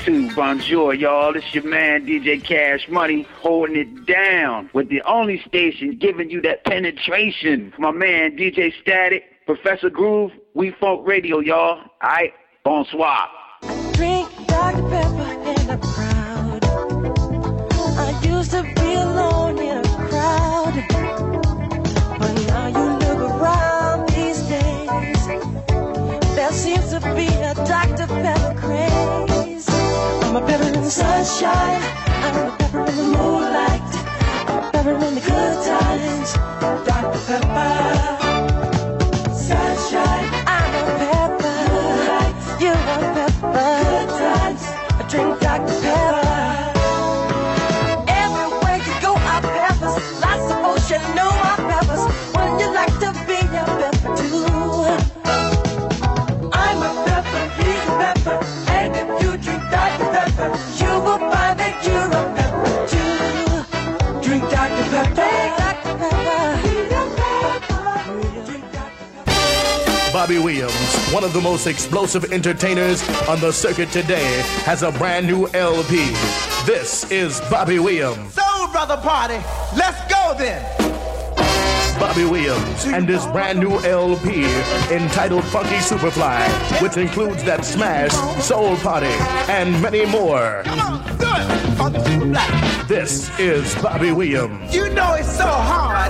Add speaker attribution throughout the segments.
Speaker 1: 2. Bonjour, y'all. It's your man, DJ Cash Money, holding it down with the only station giving you that penetration. My man, DJ Static, Professor Groove, We Funk Radio, y'all. All right? Bonsoir.
Speaker 2: Drink Dr. Pepper in a crowd. I used to be alone in a crowd, but now you look around these days, there seems to be a Dr. Pepper craze. I'm a pepper in the sunshine, I'm a pepper in the moonlight, I'm a pepper in the good times, Dr. Pepper. Sunshine, I'm a pepper, moonlight, you're a pepper, good times, I drink Dr. Pepper. Everywhere you go, I peppers, lots of ocean, know I peppers, when you like to be a pepper too. I'm a pepper, he's a pepper, and if you drink Dr. Pepper, you will find that you're a pepper too. Drink Dr. Pepper, Dr. Pepper, he's a pepper. Drink Dr. Pepper.
Speaker 3: Bobby Williams, one of the most explosive entertainers on the circuit today, has a brand new LP. This is Bobby Williams.
Speaker 4: Soul Brother Party, let's go then.
Speaker 3: Bobby Williams and his brand new LP entitled Funky Superfly, which includes that smash, Soul Party, and many more.
Speaker 4: Come on, do it. Funky Superfly.
Speaker 3: This is Bobby Williams.
Speaker 4: You know it's so hard.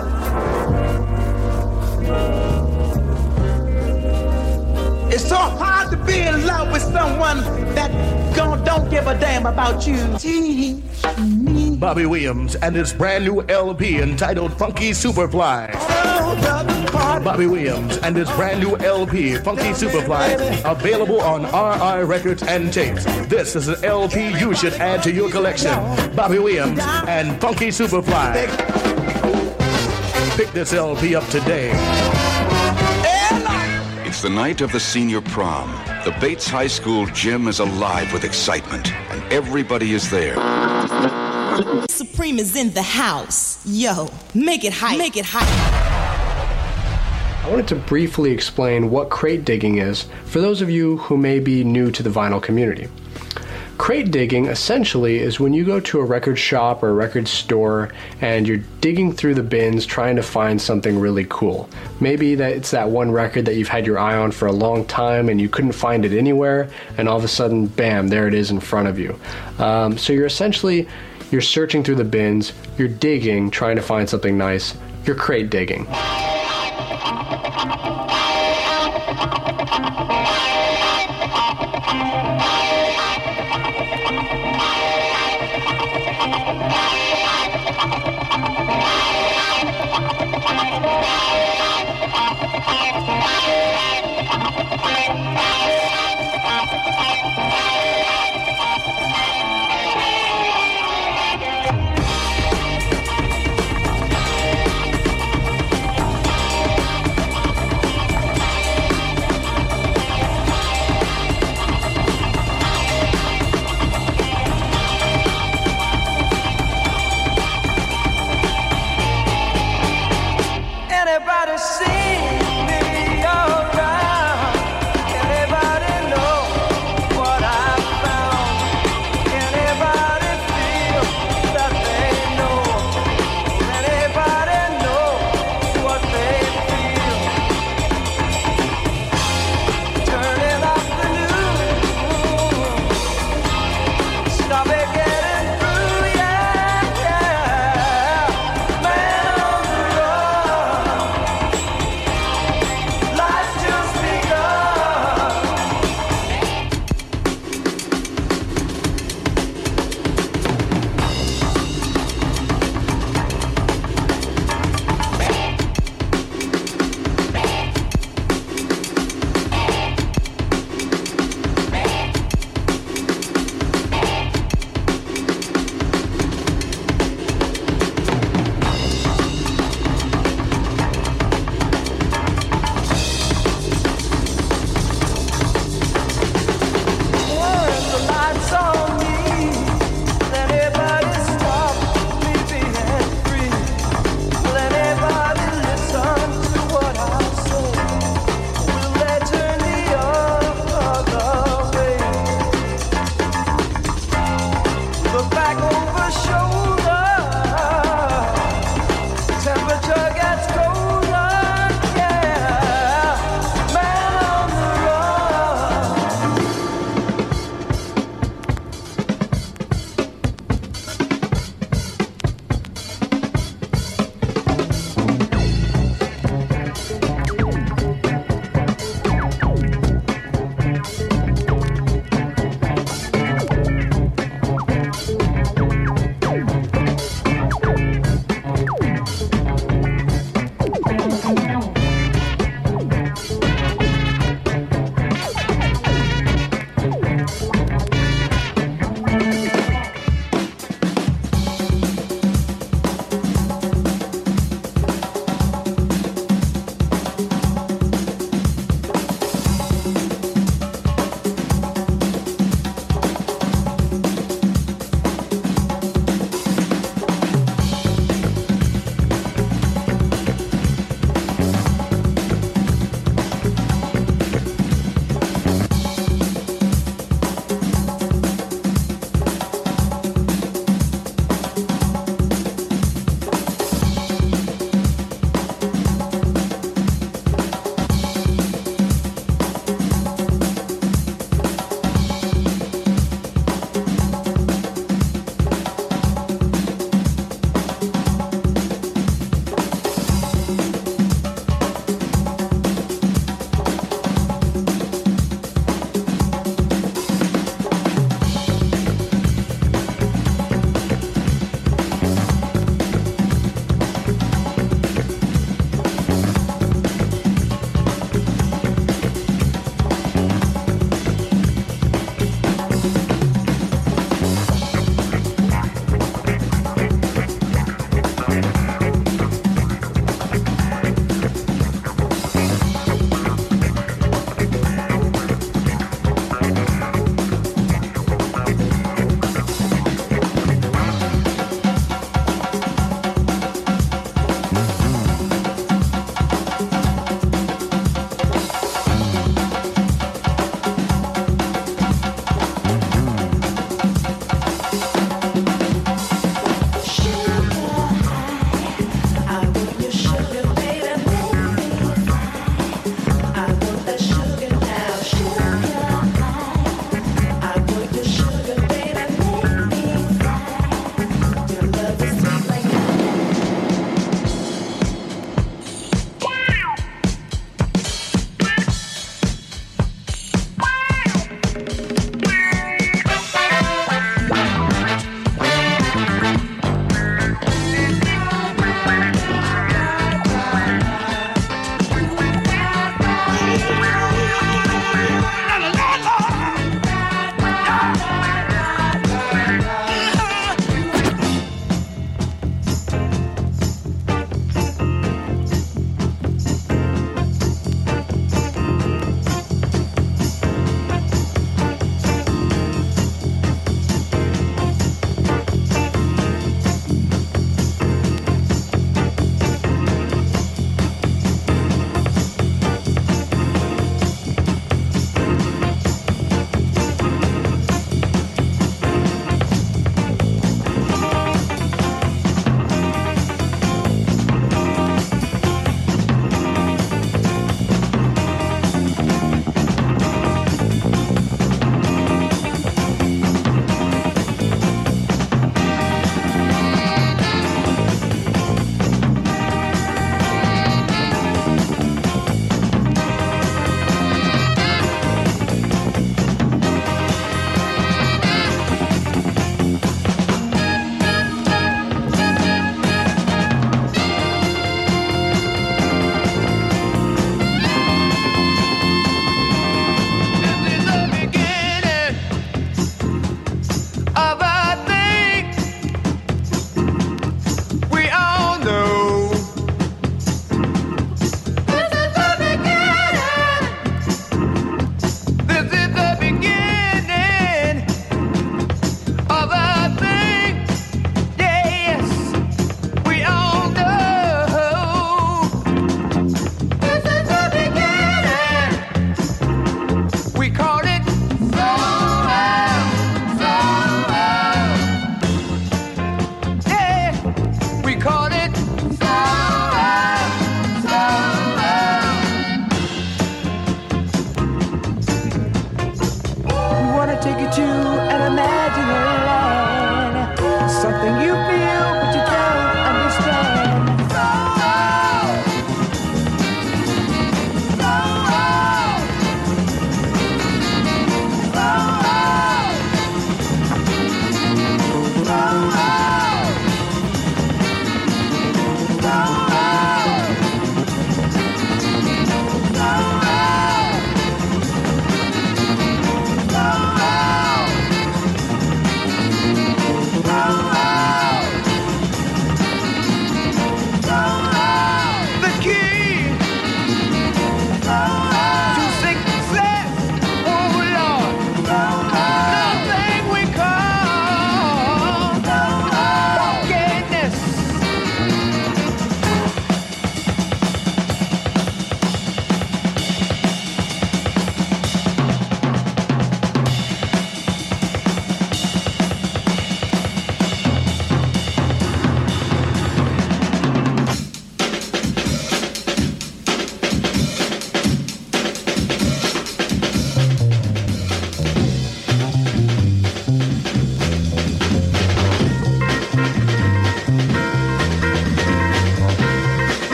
Speaker 4: It's so hard to be in love with someone that don't give a damn about you.
Speaker 3: Bobby Williams and his brand new LP entitled Funky Superfly. Bobby Williams and his brand new LP, Funky Superfly, available on RI Records and Tapes. This is an LP you should add to your collection. Bobby Williams and Funky Superfly. Pick this LP up today.
Speaker 5: It's the night of the senior prom. The Bates High School gym is alive with excitement, and everybody is there.
Speaker 6: Supreme is in the house. Yo, make it hype. Make it hype.
Speaker 7: I wanted to briefly explain what crate digging is for those of you who may be new to the vinyl community. Crate digging essentially is when you go to a record shop or a record store and you're digging through the bins trying to find something really cool. Maybe it's that one record that you've had your eye on for a long time and you couldn't find it anywhere, and all of a sudden, bam, there it is in front of you. So you're searching through the bins, you're digging, trying to find something nice, you're crate digging.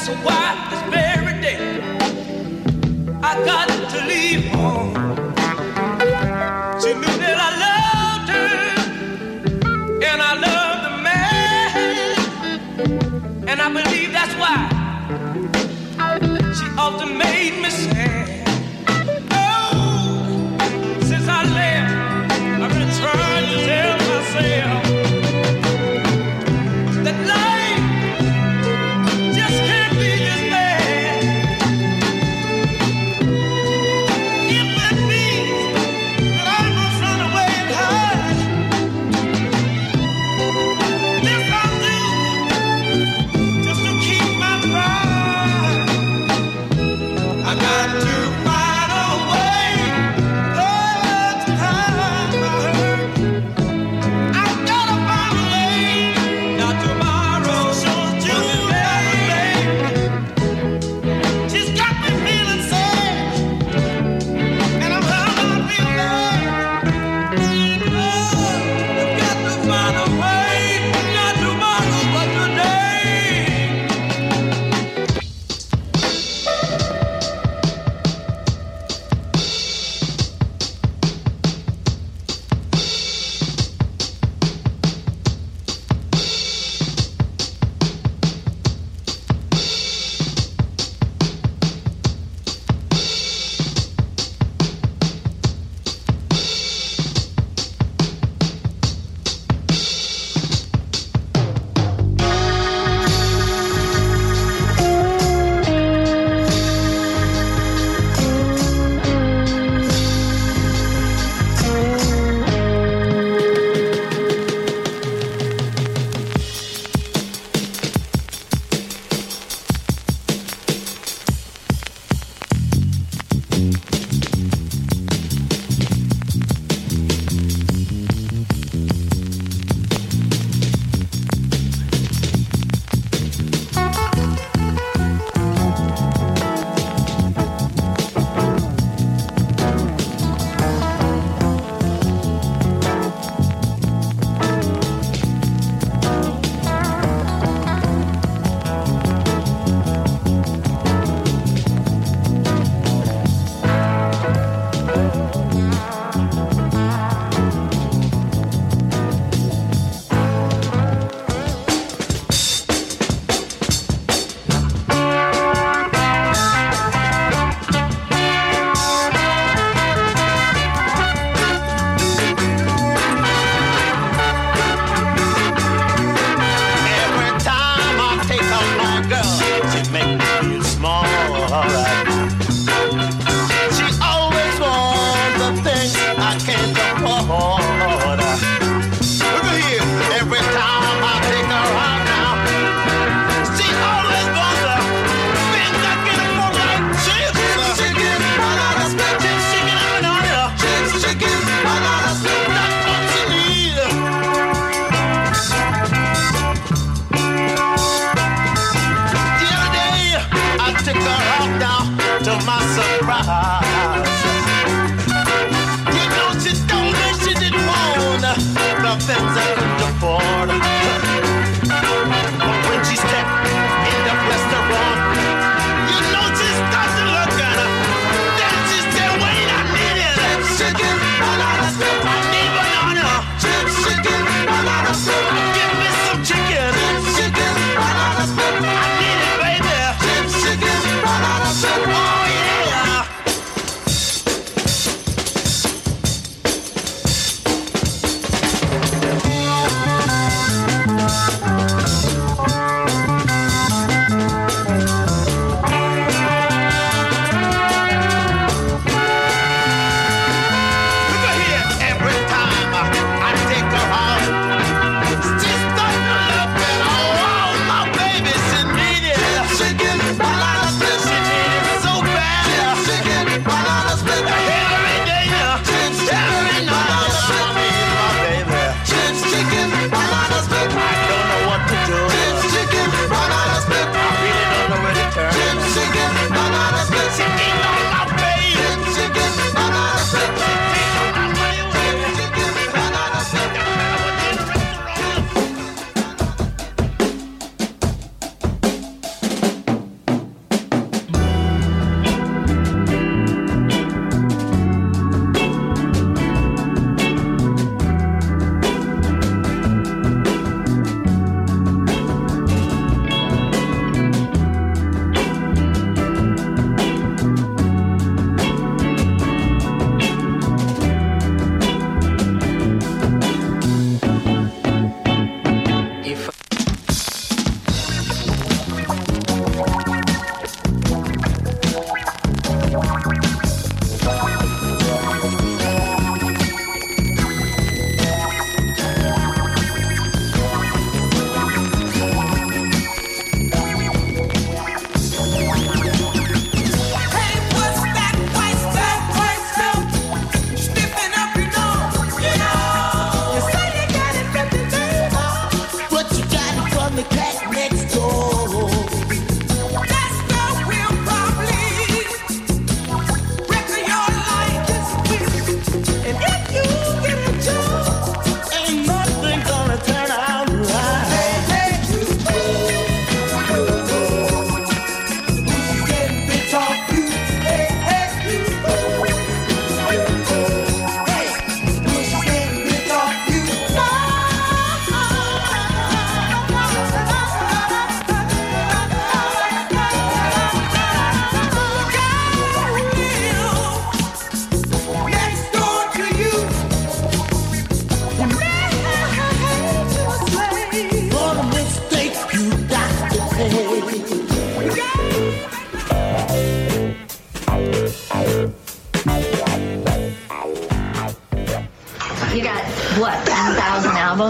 Speaker 8: why this very day I got to leave home. She knew that I loved her, and I loved the man, and I believe that's why she often made me sad. Trying to tell myself that life just can't be this bad. If it means that I must run away and hide, this I'll do just to keep my pride.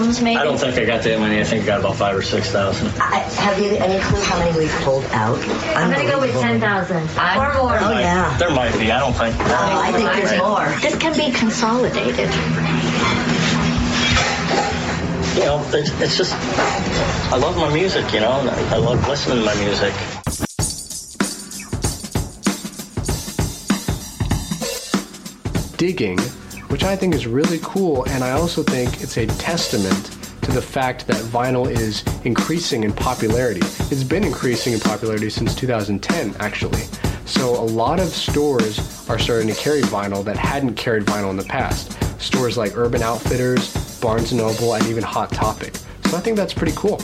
Speaker 9: albums, maybe?
Speaker 10: I don't think I got that many. I think I got about 5,000 or 6,000.
Speaker 9: Have you any clue how many we've pulled out?
Speaker 11: I'm going to go with 10,000. Or more.
Speaker 9: Oh, yeah.
Speaker 10: There might be. I don't think.
Speaker 9: I think there's more.
Speaker 11: This can be consolidated.
Speaker 10: You know, it's just, I love my music, you know. I love listening to my music.
Speaker 7: Digging, which I think is really cool, and I also think it's a testament to the fact that vinyl is increasing in popularity. It's been increasing in popularity since 2010, actually. So a lot of stores are starting to carry vinyl that hadn't carried vinyl in the past. Stores like Urban Outfitters, Barnes & Noble, and even Hot Topic. So I think that's pretty cool.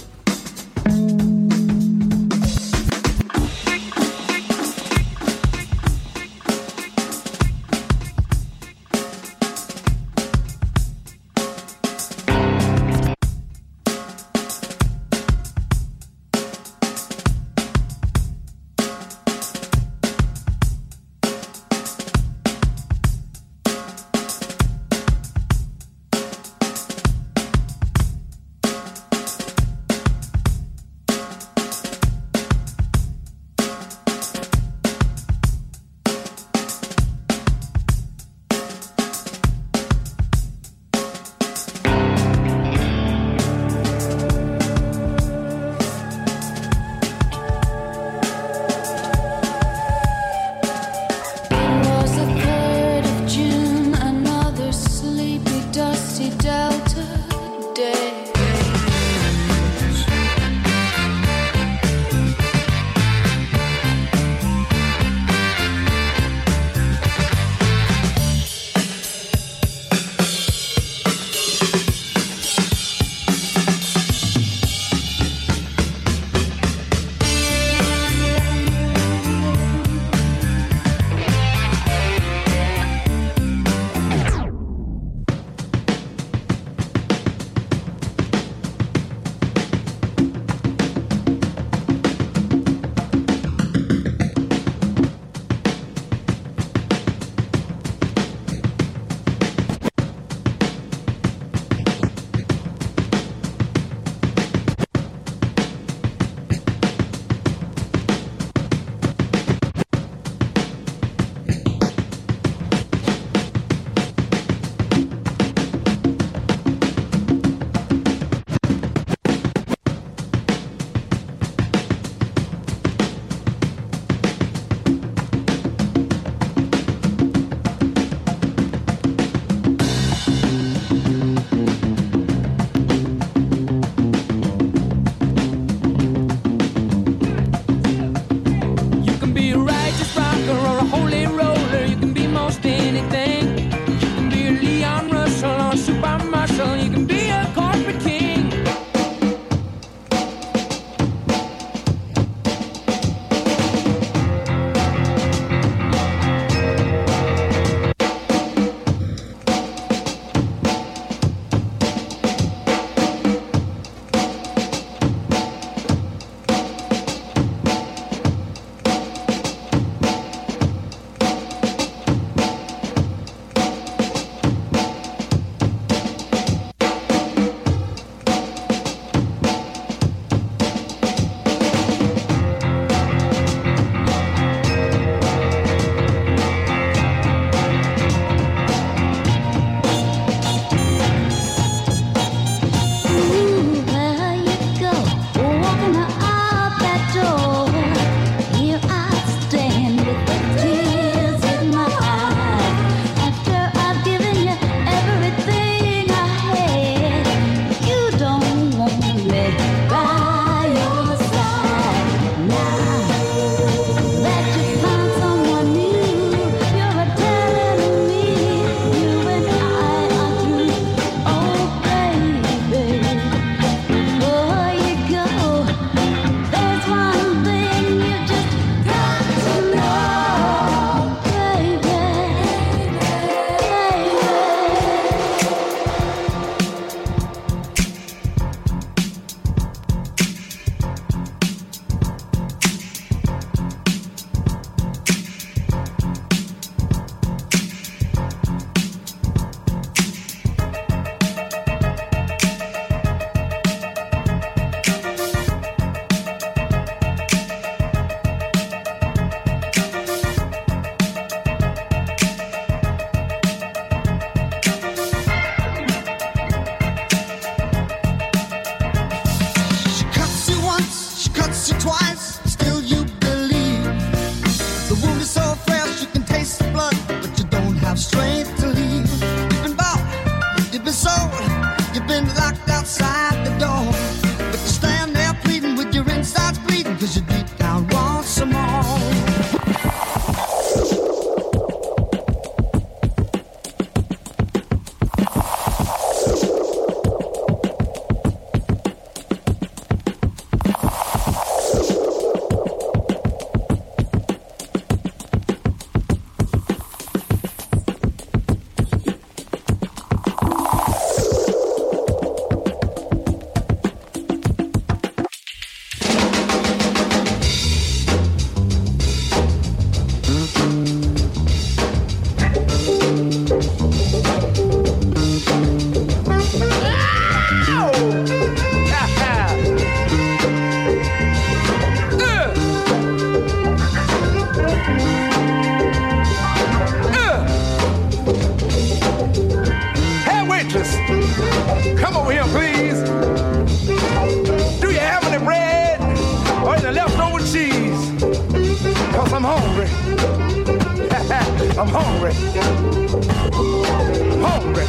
Speaker 4: hungry. I'm hungry. I'm hungry.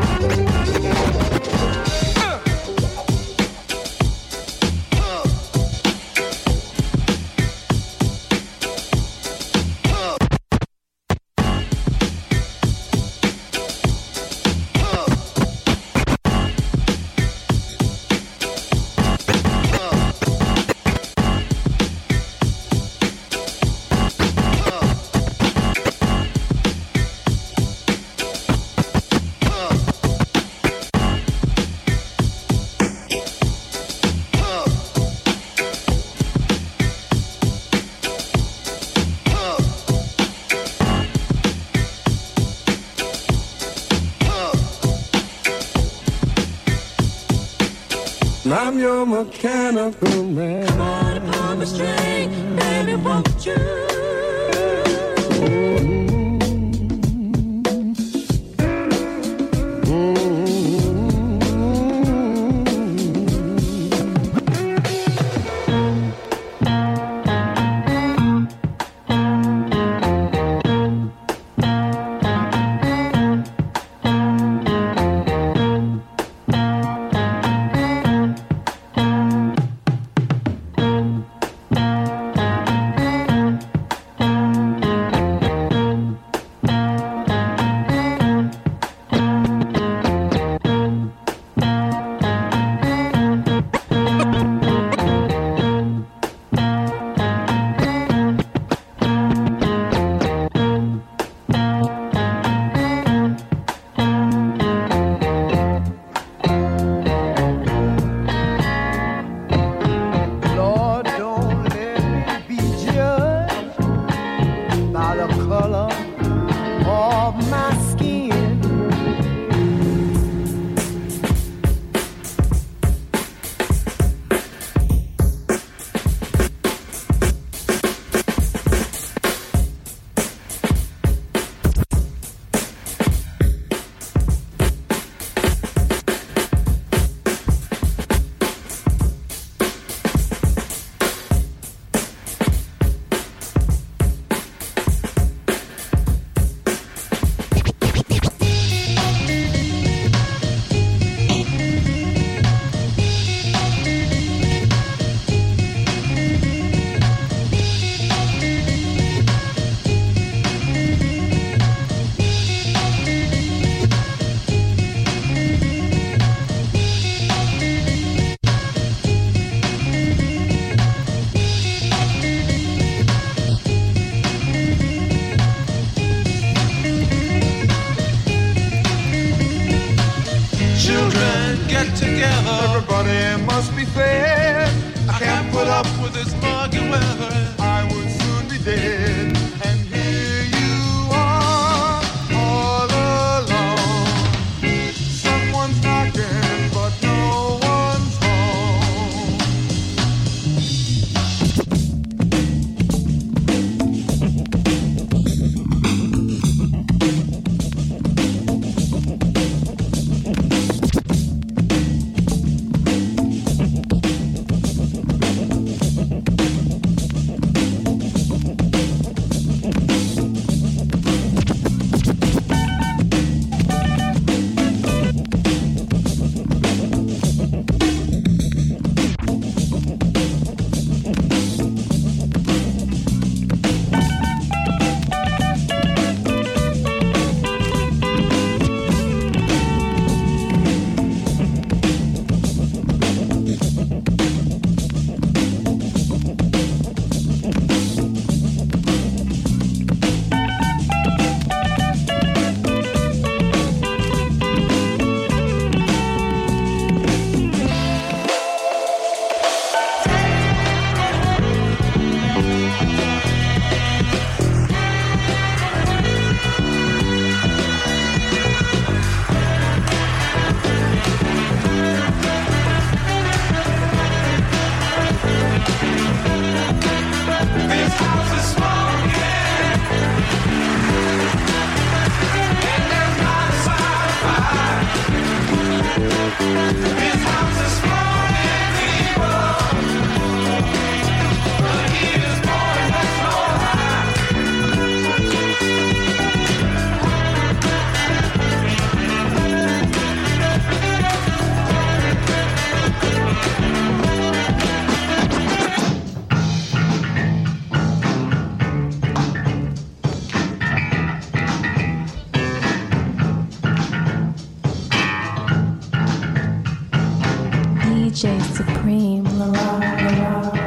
Speaker 12: I'm your mechanical man.
Speaker 8: Come on upon the string, baby, won't you?
Speaker 12: Everybody must be fed. I can't put up with this muggy weather. I would soon be dead. And here you are, all alone. Someone's knocking, but no one's home.
Speaker 13: supreme. La la la la.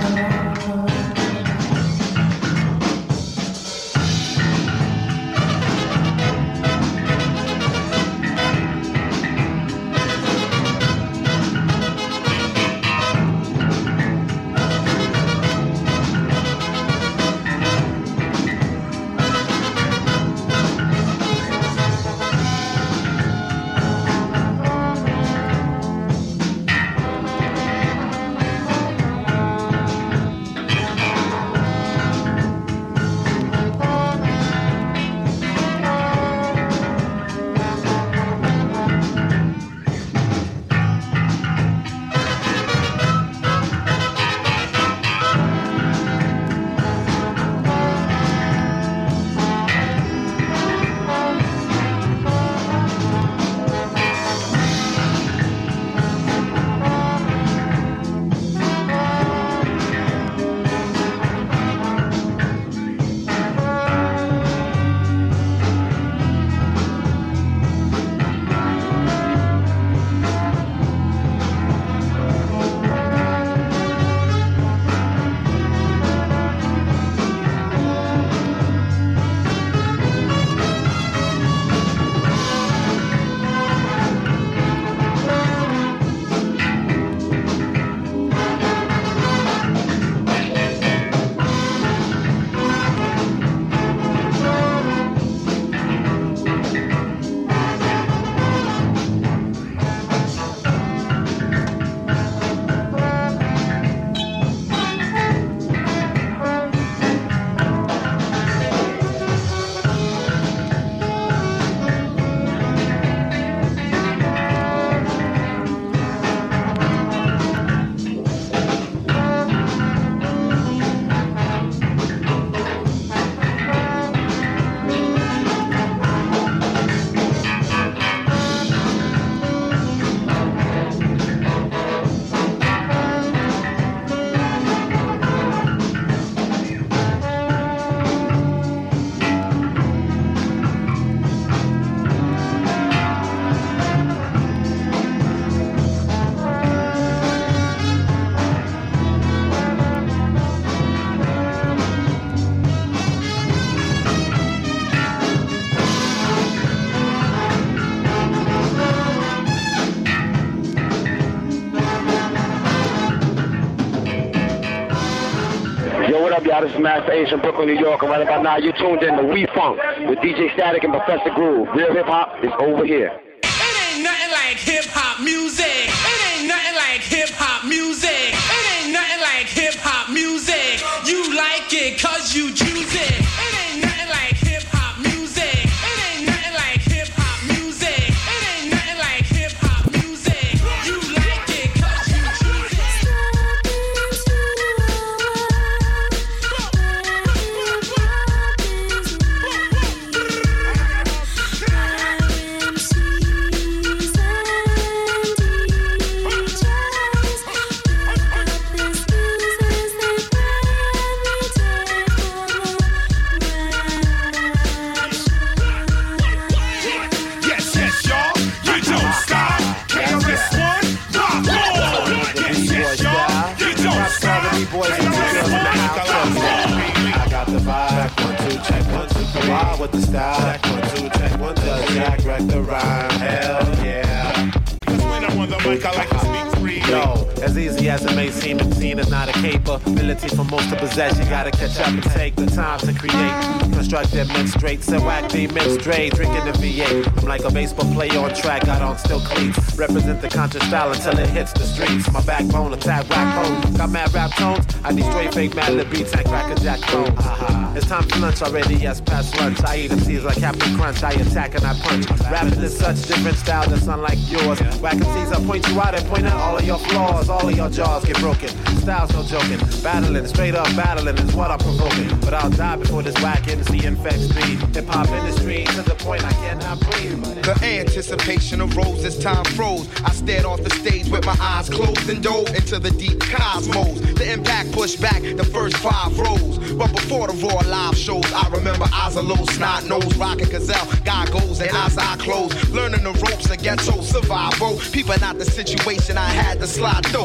Speaker 14: Y'all, this is Master Ace from Brooklyn, New York, and right about now you're tuned in to We Funk with DJ Static and Professor Groove. Real hip hop is over here.
Speaker 8: It ain't nothing like hip hop music. It ain't nothing like hip hop music. It ain't nothing like hip hop music. You like it 'cause you choose it. It ain't nothing like hip hop music. It ain't nothing like hip hop music. It ain't nothing like hip hop music. You like it 'cause you choose it.
Speaker 15: With the style, check 1, 2, check 1, 2, Jack, wreck the rhyme, hell yeah. Cause when I'm on the mic, I like to speak free. Yo, as easy as it may seem, the scene is not a capability for most to possess. You gotta catch up and take the time to create. Constructive men straight, so whack the men straight, drinking the V8. I'm like a baseball player on track, got on still cleats. Represent the conscious style until it hits the streets. My backbone, attack rap code. Got mad rap tones, I destroy fake mad lib beats and crack a jack clones. It's time for lunch already, yes, past lunch. I eat MCs like Captain Crunch, I attack and I punch. Rapping is such different style that's unlike yours. Whack MCs, I point you out and point out all of your flaws. All of your jaws get broken, style's no joking. Battling, straight up battling is what I'm provoking. But I'll die before this whack MC infects me. Hip-hop industry to the point I cannot breathe.
Speaker 16: The anticipation arose as time froze. I stared off the stage with my eyes closed and dove into the deep cosmos. The impact pushed back the first 5 rows. But before the raw live shows, I remember eyes a little snot nose, rocking gazelle, goggles and eyes eye closed. Learning the ropes of ghetto survival. People not the situation I had to slide through. Had no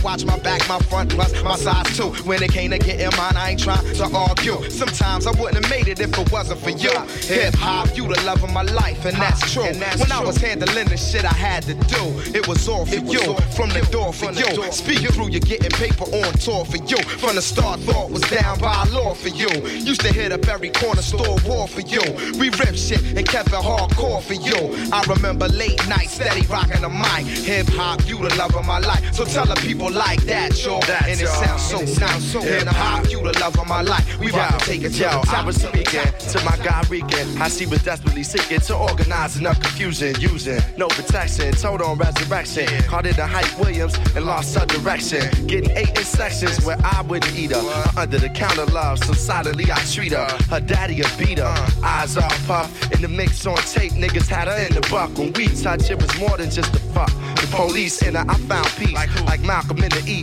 Speaker 16: watch my back, my front, plus my size too. When it came to getting mine, I ain't trying to argue. Sometimes I wouldn't have made it if it wasn't for you. Hip hop, you the love of my life, and that's true. When I was handling the shit I had to do, it was all for you. From the door for you. Speaking through, you're getting paper on tour for you. From the start, thought was down by law for you. Used to hit up every corner store war for you. We rip shit and kept it hardcore for you. I remember late nights, steady rocking the mic. Hip hop, you the love of my life. So tell the people like that, yo. And it sounds so nice. Hip hop, you the love of my life. We about to take it to the top.
Speaker 17: I was speaking to my guy Regan. I see was desperately seeking to organize enough confusion, using no protection, total on resurrection. Caught it a Hype Williams and lost her direction. Getting 8 in sections where I wouldn't eat her. Under the counter love, so silently I treat her. Her daddy a beat her. Eyes all puff. In the mix on tape, niggas had her in the buck. When we touch, it was more than just a fuck. The police in her, I found peace. Like Malcolm in the East.